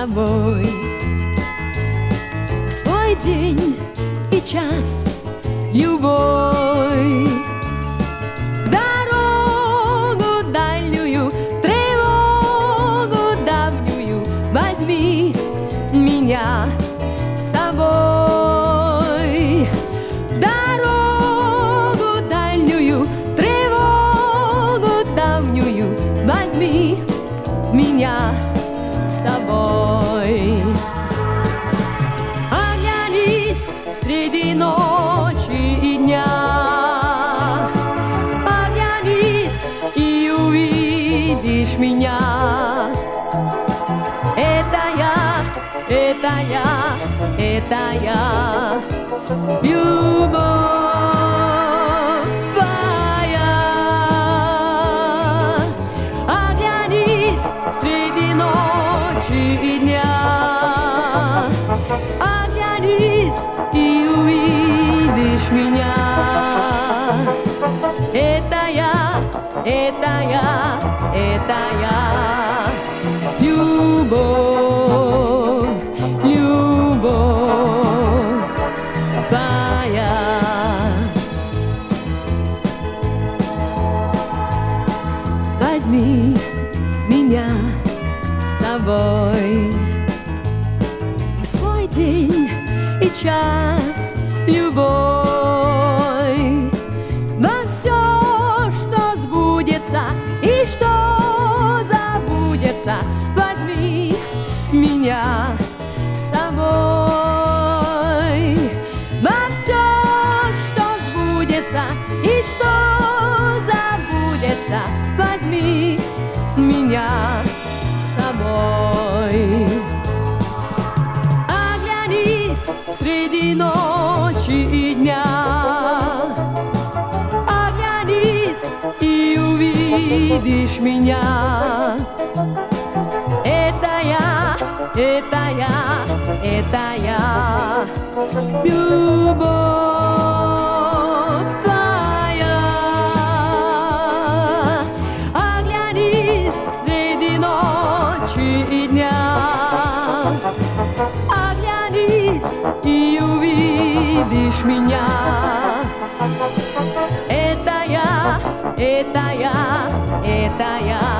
собой. В свой день и час любой, в дорогу дальнюю, в тревогу давнюю возьми меня с собой. В дорогу дальнюю, в тревогу давнюю возьми меня с собой. Оглянись среди ночи и дня, оглянись и увидишь меня. Это я, это я, это я, любовь твоя. Оглянись среди ночи и дня, оглянись и увидишь меня. Это я, это я, это я, любовь, любовь твоя. Возьми меня с собой. В свой день и час любой, во все, что сбудется и что забудется, возьми меня с собой. Во все, что сбудется и что забудется, возьми меня с собой. Оглянись среди ночи и дня, оглянись и увидишь меня. Это я, это я, это я, любовь твоя. Оглянись среди ночи и дня, оглянись и увидишь меня. Это я, это я, это я.